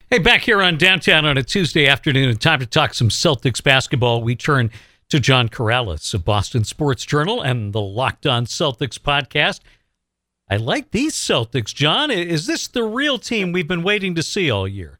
Hey, back here on Downtown on a Tuesday afternoon, and time to talk some Celtics basketball. We turn to John Corrales of Boston Sports Journal and the Locked On Celtics podcast. I like these Celtics, John. Is this the real team we've been waiting to see all year?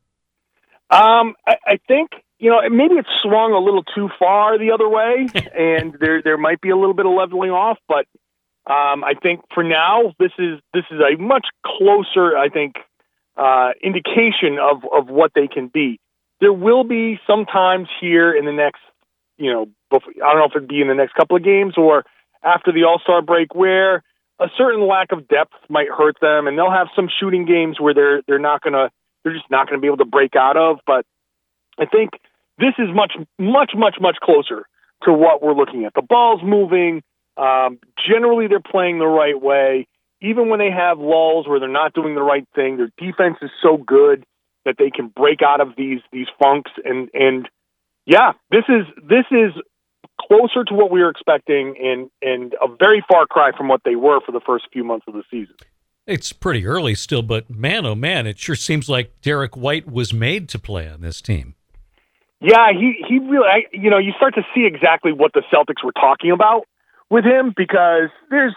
I think, maybe it's swung a little too far the other way, and there might be a little bit of leveling off, but I think for now, this is a much closer, I think, indication of what they can be. There will be some times here in the next, I don't know if it'd be in the next couple of games or after the All-Star break, where a certain lack of depth might hurt them, and they'll have some shooting games where they're just not gonna be able to break out of. But I think this is much closer to what we're looking at. The ball's moving. Generally, they're playing the right way. Even when they have lulls where they're not doing the right thing, their defense is so good that they can break out of these funks. And yeah, this is closer to what we were expecting and a very far cry from what they were for the first few months of the season. It's pretty early still, but man, oh man, it sure seems like Derek White was made to play on this team. Yeah, he really, you start to see exactly what the Celtics were talking about with him, because there's,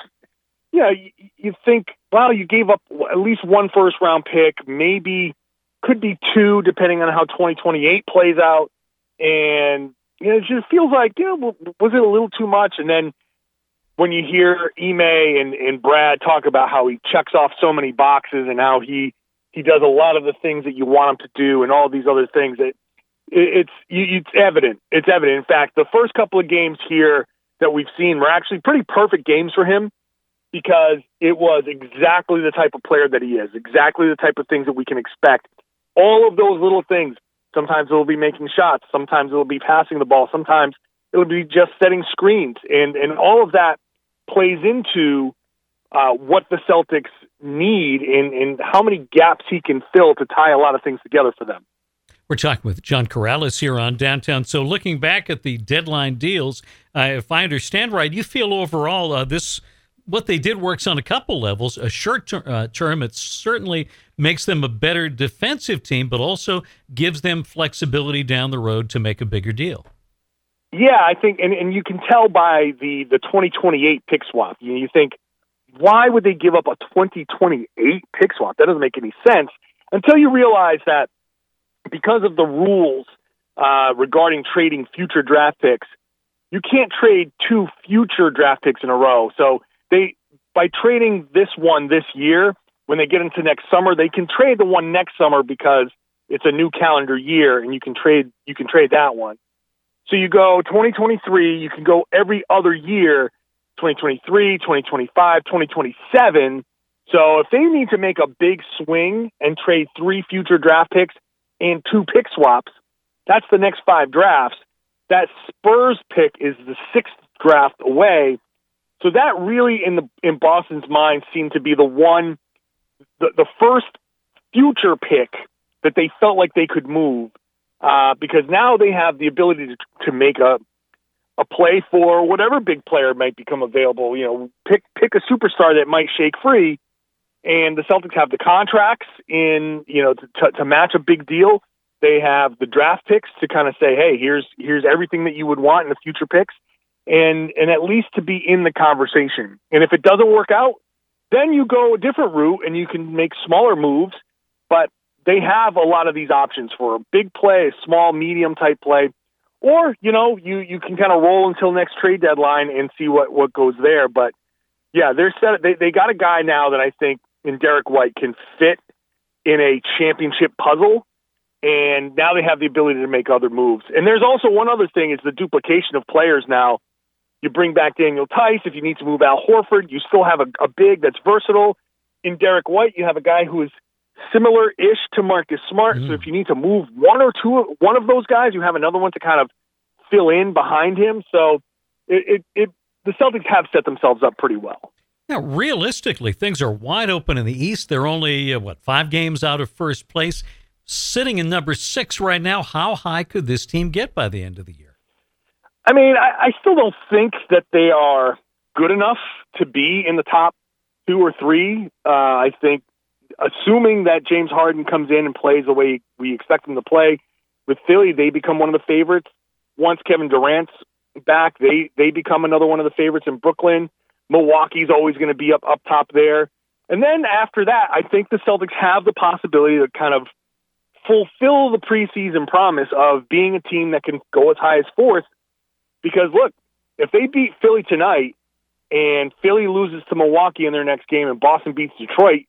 you think, well, you gave up at least one first-round pick, maybe could be two, depending on how 2028 plays out. And, it just feels like, was it a little too much? And then when you hear Ime and Brad talk about how he checks off so many boxes and how he does a lot of the things that you want him to do and all these other things, it's evident. It's evident. In fact, the first couple of games here that we've seen were actually pretty perfect games for him, because it was exactly the type of player that he is, exactly the type of things that we can expect. All of those little things. Sometimes it'll be making shots. Sometimes it'll be passing the ball. Sometimes it'll be just setting screens. And all of that plays into what the Celtics need and how many gaps he can fill to tie a lot of things together for them. We're talking with John Corrales here on Downtown. So looking back at the deadline deals, if I understand right, you feel overall what they did works on a couple levels. A short term, it certainly makes them a better defensive team, but also gives them flexibility down the road to make a bigger deal. Yeah, I think, and you can tell by the 2028 pick swap. You think, why would they give up a 2028 pick swap? That doesn't make any sense until you realize that because of the rules regarding trading future draft picks, you can't trade two future draft picks in a row. So by trading this one this year, when they get into next summer, they can trade the one next summer because it's a new calendar year, and you can trade that one. So you go 2023, you can go every other year, 2023, 2025, 2027. So if they need to make a big swing and trade three future draft picks and two pick swaps, that's the next 5 drafts. That Spurs pick is the 6th draft away. So that really, in Boston's mind, seemed to be the first future pick that they felt like they could move, because now they have the ability to make a play for whatever big player might become available. Pick a superstar that might shake free, and the Celtics have the contracts to match a big deal. They have the draft picks to kind of say, hey, here's everything that you would want in the future picks. And at least to be in the conversation. And if it doesn't work out, then you go a different route and you can make smaller moves. But they have a lot of these options for a big play, a small, medium type play. Or, you can kind of roll until next trade deadline and see what goes there. But yeah, they're set. They got a guy now that I think in Derek White can fit in a championship puzzle. And now they have the ability to make other moves. And there's also one other thing, is the duplication of players now. You bring back Daniel Tice. If you need to move Al Horford, you still have a big that's versatile. In Derek White, you have a guy who is similar-ish to Marcus Smart. So if you need to move one of those guys, you have another one to kind of fill in behind him. So the Celtics have set themselves up pretty well. Now, realistically, things are wide open in the East. They're only, 5 games out of first place. Sitting in number 6 right now, how high could this team get by the end of the year? I mean, I still don't think that they are good enough to be in the top 2 or 3. I think assuming that James Harden comes in and plays the way we expect him to play, with Philly, they become one of the favorites. Once Kevin Durant's back, they become another one of the favorites in Brooklyn. Milwaukee's always going to be up top there. And then after that, I think the Celtics have the possibility to kind of fulfill the preseason promise of being a team that can go as high as fourth. Because, look, if they beat Philly tonight and Philly loses to Milwaukee in their next game and Boston beats Detroit,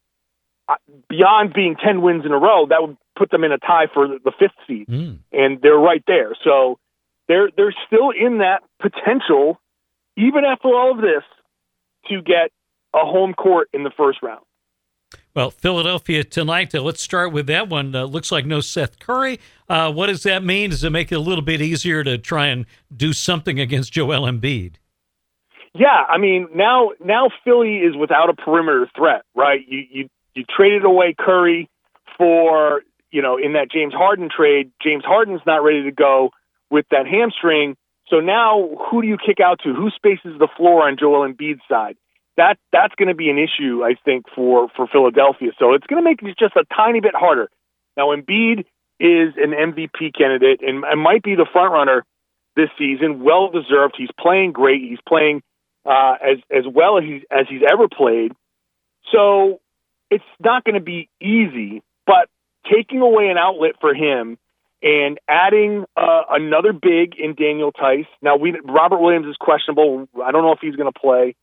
beyond being 10 wins in a row, that would put them in a tie for the fifth seed. And they're right there. So they're still in that potential, even after all of this, to get a home court in the first round. Well, Philadelphia tonight, let's start with that one. Looks like no Seth Curry. What does that mean? Does it make it a little bit easier to try and do something against Joel Embiid? Yeah, I mean, now Philly is without a perimeter threat, right? You traded away Curry for, in that James Harden trade. James Harden's not ready to go with that hamstring. So now who do you kick out to? Who spaces the floor on Joel Embiid's side? That's going to be an issue, I think, for Philadelphia. So it's going to make it just a tiny bit harder. Now, Embiid is an MVP candidate and might be the front runner this season. Well deserved. He's playing great. He's playing as well as he's ever played. So it's not going to be easy. But taking away an outlet for him and adding another big in Daniel Tice. Now, Robert Williams is questionable. I don't know if he's going to play.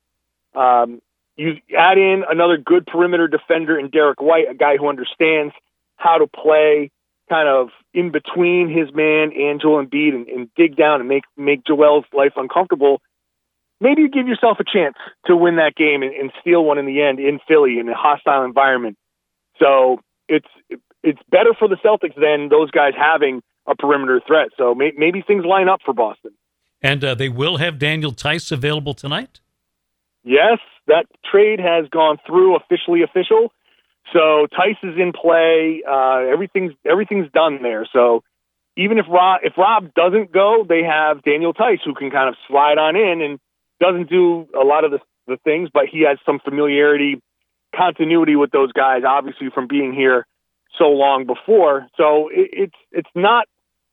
You add in another good perimeter defender in Derek White, a guy who understands how to play kind of in between his man and Joel Embiid and dig down and make Joel's life uncomfortable. Maybe you give yourself a chance to win that game and steal one in the end in Philly in a hostile environment. So it's better for the Celtics than those guys having a perimeter threat. So maybe things line up for Boston. And they will have Daniel Tice available tonight? Yes, that trade has gone through, officially official. So Tice is in play. Everything's done there. So even if Rob doesn't go, they have Daniel Tice who can kind of slide on in and doesn't do a lot of the things, but he has some familiarity, continuity with those guys, obviously from being here so long before. So it's not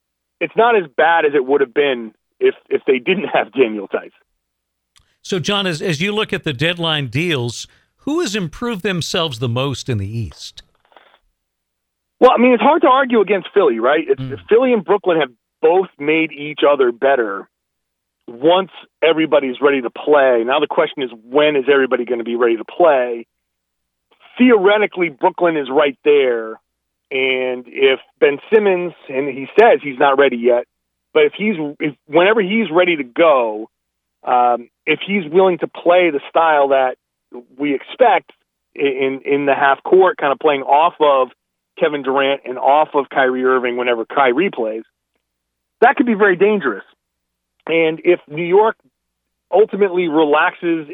as bad as it would have been if they didn't have Daniel Tice. So, John, as you look at the deadline deals, who has improved themselves the most in the East? Well, I mean, it's hard to argue against Philly, right? Philly and Brooklyn have both made each other better once everybody's ready to play. Now the question is, when is everybody going to be ready to play? Theoretically, Brooklyn is right there. And if Ben Simmons, and he says he's not ready yet, but whenever he's ready to go, if he's willing to play the style that we expect in the half court, kind of playing off of Kevin Durant and off of Kyrie Irving whenever Kyrie plays, that could be very dangerous. And if New York ultimately relaxes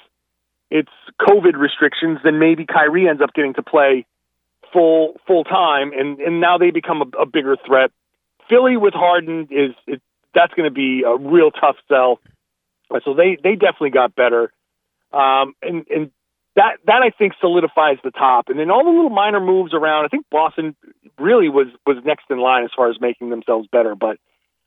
its COVID restrictions, then maybe Kyrie ends up getting to play full time, and now they become a bigger threat. Philly with Harden that's going to be a real tough sell. So they definitely got better, and that I think solidifies the top. And then all the little minor moves around. I think Boston really was next in line as far as making themselves better. But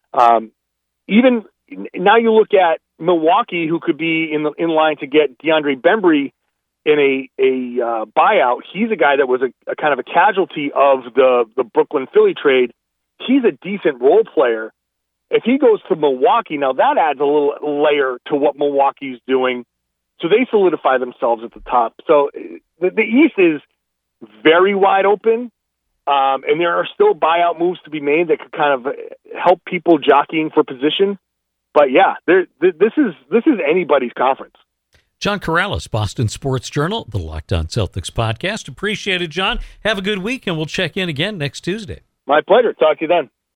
even now, you look at Milwaukee, who could be in line to get DeAndre Bembry in a buyout. He's a guy that was a kind of a casualty of the Brooklyn Philly trade. He's a decent role player. If he goes to Milwaukee, now that adds a little layer to what Milwaukee's doing. So they solidify themselves at the top. So the East is very wide open, and there are still buyout moves to be made that could kind of help people jockeying for position. But yeah, this is anybody's conference. John Karalis, Boston Sports Journal, the Locked On Celtics podcast. Appreciate it, John. Have a good week, and we'll check in again next Tuesday. My pleasure. Talk to you then.